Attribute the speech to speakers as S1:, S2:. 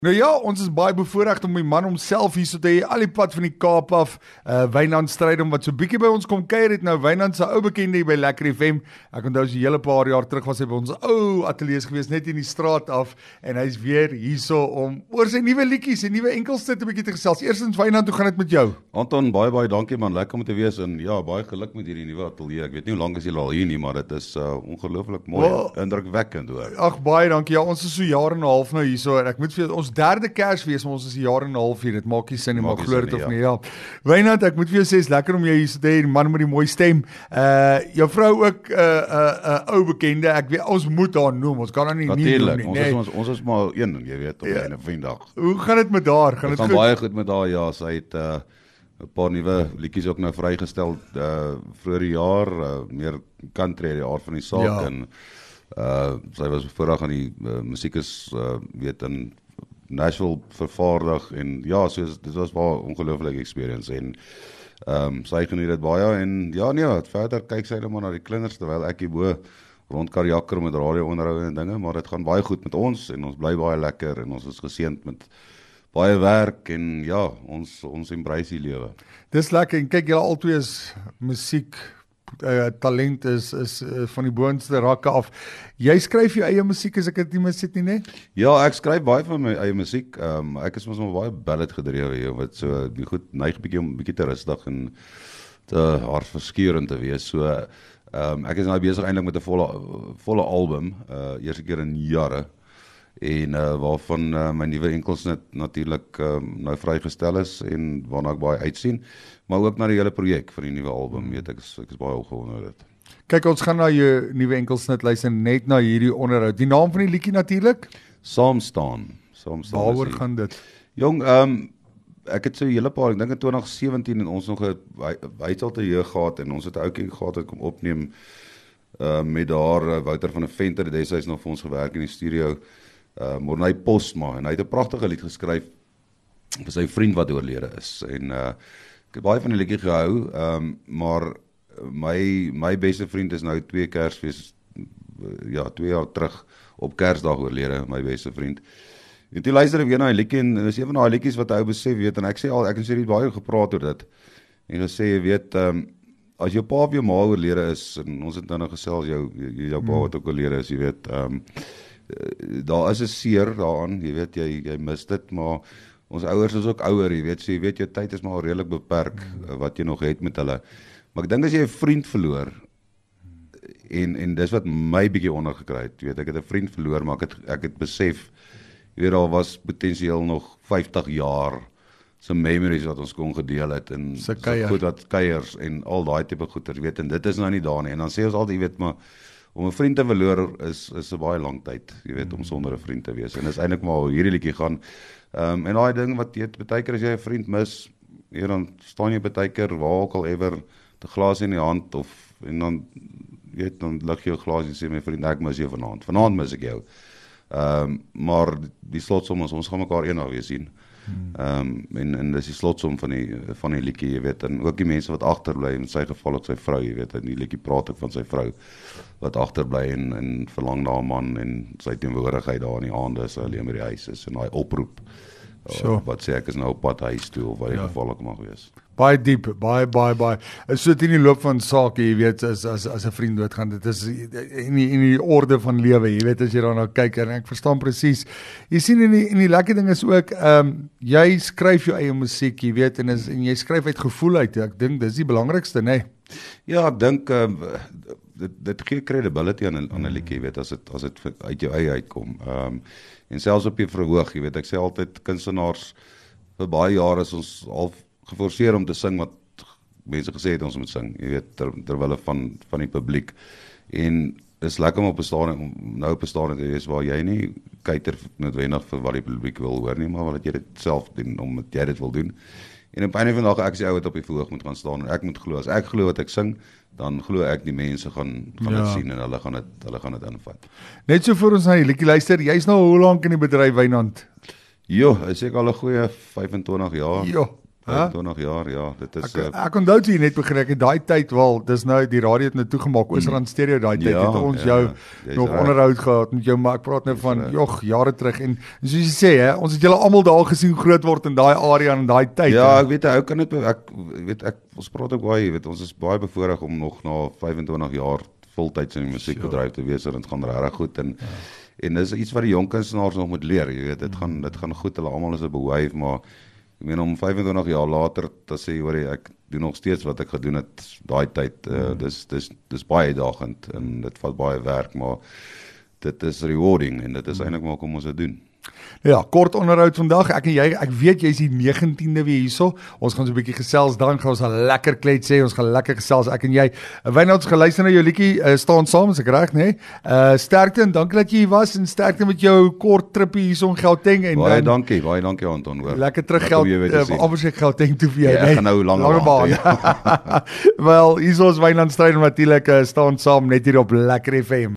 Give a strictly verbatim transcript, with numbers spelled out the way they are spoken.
S1: Nou ja, ons is baie bevoorreg om die man homself hier so te hê, al die pad van die Kaap af, uh, Wynand Strydom, wat so bietjie by ons kom kuier het. Nou, Wynand se ou bekende hier by Lekker F M. Ek onthou so 'n hele paar jaar terug was hy by ons ou ateljee gewees, net in die straat af, en hy's weer hierso om oor sy nuwe liedjies, sy nuwe enkelstuk 'n bietjie te gesels. Eerstens, Wynand, hoe gaan dit met jou?
S2: Anton, baie baie dankie man, lekker om te wees en ja, baie geluk met hierdie nuwe ateljee. Ek weet nie hoe lank is julle al hier nie, maar dit is uh, ongelooflik mooi,
S1: Well,
S2: indrukwekkend hoor.
S1: Ag, baie dankie. Ja, ons is so jaar en 'n half nou hierso en ek moet vir ons derde Kers wees, maar ons is 'n jaar en 'n half hier. Dit maak nie sin nie, maar glo dit of nie. Ja. Wynand, ek moet vir jou sê, is lekker om jou hier te hê, die man met die mooi stem. Uh jou vrou ook 'n uh, 'n uh, uh, ou bekende. Ek weet ons moet haar noem. Ons kan haar nie nie noem nie.
S2: Ons
S1: Nee.
S2: is ons, ons is maar een, jy weet, op
S1: Ja.
S2: 'n vriendag.
S1: Hoe gaan dit met haar? Gaan
S2: Dit
S1: dit
S2: gaan
S1: goed?
S2: baie goed met haar, ja. Sy het 'n uh, 'n paar nuwe liedjies ook nou vrygestel uh vroeër die jaar, uh, meer country die aard van die saak
S1: Ja.
S2: en uh sy was voorag aan die uh, musiek is uh, weet in Nashville vervaardig en ja, so is, dit was baie ongelooflike experience en ehm um, sy geniet dit baie en ja nee, verder kyk sy net maar na die kinders terwyl ek hier bo rond karjakker met radio onderhoude en dinge, maar dit gaan baie goed met ons en ons bly baie lekker en ons is geseënd met baie werk en ja, ons ons embrace die lewe.
S1: Dis lekker en kyk, julle albei is musiek uh, talent is is uh, van die boonste rakke af. Jy skryf jou eie musiek as ek dit nie mis het nie, né?
S2: Ja, ek skryf baie van my eie musiek. Ehm um, ek is mos maar baie ballad gedrewe hier wat so die goed neig bietjie om bietjie te rustig en te hartverskeurend te wees. So ehm um, ek is nou besig eintlik met 'n volle volle album, uh eerste keer in jare. En uh, waarvan uh, my nuwe enkelsnit natuurlik um, nou vrygestel is en waarna ek baie uitsien, maar ook na die hele projek vir die nuwe album, weet ek is, ek is baie opgewonde oor dit.
S1: Kyk, ons gaan na jou nuwe enkelsnit luister net na hierdie onderhoud. Die naam van die liedjie natuurlik?
S2: Saam staan, saam staan.
S1: Waaroor gaan dit?
S2: Jong, ehm um, ek het so 'n hele paar, ek dink in twintig sewentien en ons nog 'n uitsalte jeug gehad en ons het 'n ouetjie gehad wat kom opneem uh, met daar uh, Wouter van der Venter, het destyds nog vir ons gewerk in die studio. Uh, Morney Postma en hy het 'n pragtige lied geskryf vir sy vriend wat oorlede is en uh, ek het baie van die liedjie gehou, um, maar my my beste vriend is nou twee Kersfees ja, twee jaar terug op Kersdag oorlede, my beste vriend. En toe luister ek weer na die liedjie en dis een van daai liedjies wat hy besef weet en ek sê al ek en sy het baie gepraat oor dit. En gesê jy weet um, as jou pa of jou ma oorlede is en ons het nou nog gesels jou jou pa wat ook oorlede is, jy weet um, daar is 'n seer daaraan, jy weet jy jy mis dit, maar ons ouers is ook ouer, jy weet, so jy weet jou tyd is maar redelik beperk mm. wat jy nog het met hulle. Maar ek dink as jy 'n vriend verloor en en dis wat my bietjie ondergekry het, jy weet ek het 'n vriend verloor, maar ek het ek het besef jy weet daar was potensieel nog vyftig jaar se memories wat ons kon gedeel het en
S1: so
S2: goed wat kuiers en al daai tipe goeie, jy weet, en dit is nou nie daar nie. En dan sê ons altyd, jy weet, maar om 'n vriend te verloor is is 'n baie lang tyd, jy weet, om sonder 'n vriend te wees. En dis eintlik maar hoe hierdie liedjie gaan. Ehm um, en daai ding wat jy baie keer as jy 'n vriend mis, jy dan staan jy baie keer waar ook al ewer, 'n glas in die hand of en dan jy weet dan lig jy 'n glas en sê my vriend, ek mis jou vanaand. Vanaand mis ek jou. Ehm um, maar die slotsom is ons gaan mekaar eendag weer sien. Ehm um, en en dis die slotsom van die van die liedjie, jy weet, en ook die mense wat agterbly, in sy geval ook sy vrou, jy weet, in die liedjie praat ek van sy vrou wat agterbly en en verlang na 'n man en sy teenwoordigheid daar in die aande as hy alleen by die huis is en daai oproep.
S1: Sure.
S2: Uh, wat sê ek is nou op pad huis toe of wat die
S1: Ja.
S2: geval ook mag wees.
S1: Baie diep, baie baie baie. Is so dit in die loop van sake, jy weet, as as as 'n vriend doodgaan, dit is in die in die orde van lewe, jy weet, as jy daarna kyk en ek verstaan presies. Jy sien in die in die lekker ding is ook ehm um, jy skryf jou eie musiek, jy weet, en is en jy skryf uit gevoel uit. Ek dink dis die belangrikste, nê. Nee.
S2: Ja, ek dink um, dit dit gee credibility aan 'n aan 'n liedjie, jy weet, as dit as dit uit jou eie uitkom. Ehm um, en selfs op die verhoog, jy weet, ek sê altyd kunstenaars vir baie jare is ons al geforseer om te sing wat mense gesê het ons moet sing, jy weet, ter, terwille van van die publiek. En is lekker om op 'n stadium om nou op 'n stadium te wees waar jy nie kyker noodwendig vir wat die publiek wil hoor nie, maar wat jy dit self doen omdat jy dit wil doen. En op 'n einde van die dag ek sê ou wat op die verhoog moet gaan staan en ek moet glo as ek glo wat ek sing, dan glo ek die mense gaan gaan dit
S1: Ja.
S2: sien en hulle gaan dit hulle gaan dit invat.
S1: Net so voor ons na die liedjie luister, jy's nou hoe lank in die bedryf, Wynand?
S2: Jo, ek sê al 'n goeie vyfentwintig jaar.
S1: Jo,
S2: vyfentwintig jaar, ja, dit is
S1: Ek,
S2: uh,
S1: ek onthou toe jy net begin, ek het daai tyd wel, dis nou die radio het nou toegemaak, Oosrand Stereo daai tyd,
S2: Ja,
S1: het ons
S2: ja,
S1: jou
S2: jy's
S1: nog
S2: reg.
S1: onderhoud gehad met jou, maar ek praat nou van,
S2: reg.
S1: jog, jare terug, en, en soos jy sê, hè, ons het julle almal daar gesien groot word in daai area en in daai tyd.
S2: Ja,
S1: hè.
S2: ek weet ou kan dit ek weet ek ons praat ook baie, jy weet ons is baie bevoorreg om nog na vyfentwintig jaar voltyds in die musiekbedryf te wees en dit gaan regtig goed en ja. en dis iets wat die jong kunstenaars nog moet leer, jy weet dit gaan dit gaan goed, hulle almal is 'n bewyf, maar ek meen om vyfentwintig jaar later te sê hoor ek doen nog steeds wat ek gedoen het daai tyd, uh, dis dis dis baie uitdagend en dit vat baie werk, maar dit is rewarding en dit is eintlik maar kom ons dit doen.
S1: Ja, kort onderhoud vandag. Ek en jy, ek weet jy's die negentiende weer hierso. Ons gaan so 'n bietjie gesels, dan gaan ons 'n lekker klets sê, ons gaan lekker gesels ek en jy. Wynand, ons geluister na jou liedjie, uh, staan saam, is ek reg, nê? Nee? Uh sterkte en dankie dat jy hier was en sterkte met jou kort trippie hierso in Gauteng en
S2: Baie
S1: dan
S2: dankie, baie dankie Anton hoor.
S1: lekker terug
S2: Lekker om
S1: geld,
S2: jou weer te
S1: uh,
S2: sien.
S1: amper sê Gauteng toe vir jou,
S2: Ja, ek
S1: nee?
S2: gaan nou langer
S1: Lange baan.
S2: wacht,
S1: Wel, hierso is Wynand Strydom natuurlik, uh, staan saam net hier op Lekker F M.